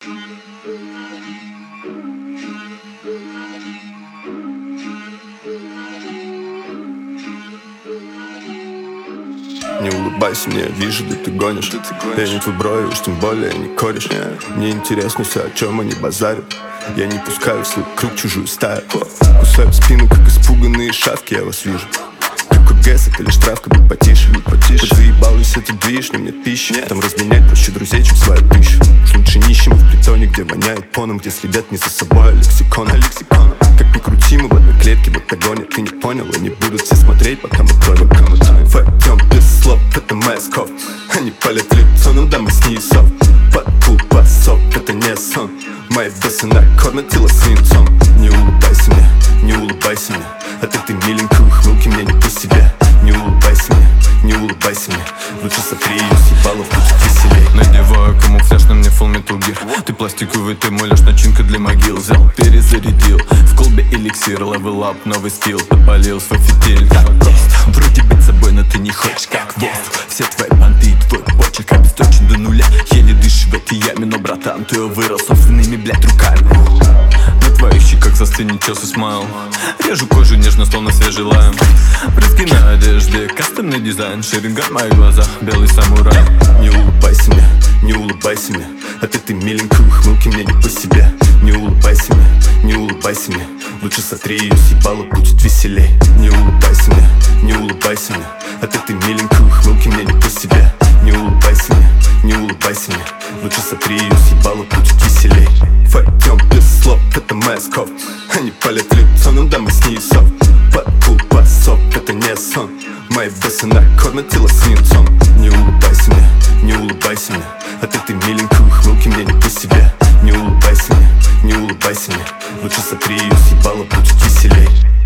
Не улыбайся мне, вижу, да ты гонишь. Я не твой бро, уж тем более не кореш. Мне интересно все, о чем они базарят. Я не пускаю в свой круг чужую стаю. Кусаю спину, как испуганные шавки, я вас вижу. Какой гэс, это лишь травка, будь потише. Заебалась эта движ, не мне пища. Там разменять проще друзей, чем свою пищу. Уж лучше нищим в притоне, где воняет поном, где следят не за собой, а лексиконом. Как ни крути, мы в одной клетке в октагоне. Ты не понял, они будут все смотреть, пока мы кровью. Войдем без слов, это моя сков. Они палят в лицо, ну да, мы с ней сов. Под пул басов, это не сон. Мои бесы накормят тело свинцом. Не улыбайся мне, не улыбайся мне. От этой миленькой ухмылки мне не по себе. Не улыбайся мне, не улыбайся мне. Лучше сотри ее, съебало, будет веселей. Надеваю камуфляж, на мне full metal gear. Ты пластиковый, ты мой лишь начинка для могил. Взял, перезарядил, в колбе эликсир. Level up, новый скилл, подпалил свой фитиль. Так просто, вроде быть собой, но ты не хочешь как воздух. Все твои понты и твой почерк обесточен до нуля. Еле дышишь в этой яме, но братан, ты вырос собственными, блядь, руками. На твоих щеках застынет час и смайл. Режу кожу нежно, словно свежий лайм. Прыски на одежде, кастомный дизайн. Шеринга в моих глазах, белый самурай. Не улыбайся мне, не улыбайся мне. От этой миленькой ухмылки мне не по себе. Не улыбайся мне, не улыбайся мне. Лучше сотри ее, съебало, будет веселей. Не улыбайся мне, не улыбайся мне. От этой миленькой ухмылки мне не по себе. Не улыбайся мне, не улыбайся мне. Лучше сотри ее, съебало, будет веселей. Войдем без слов, это моя сков. Они палят в лицо, ну да, мы с ней сов. Под пул басов, это не сон. Мои бесы накормят тело свинцом. Не улыбайся мне, не улыбайся мне. От этой миленькой ухмылки мне не по себе. Не улыбайся мне, не улыбайся мне. Лучше сотри ее, съебало, будет веселей.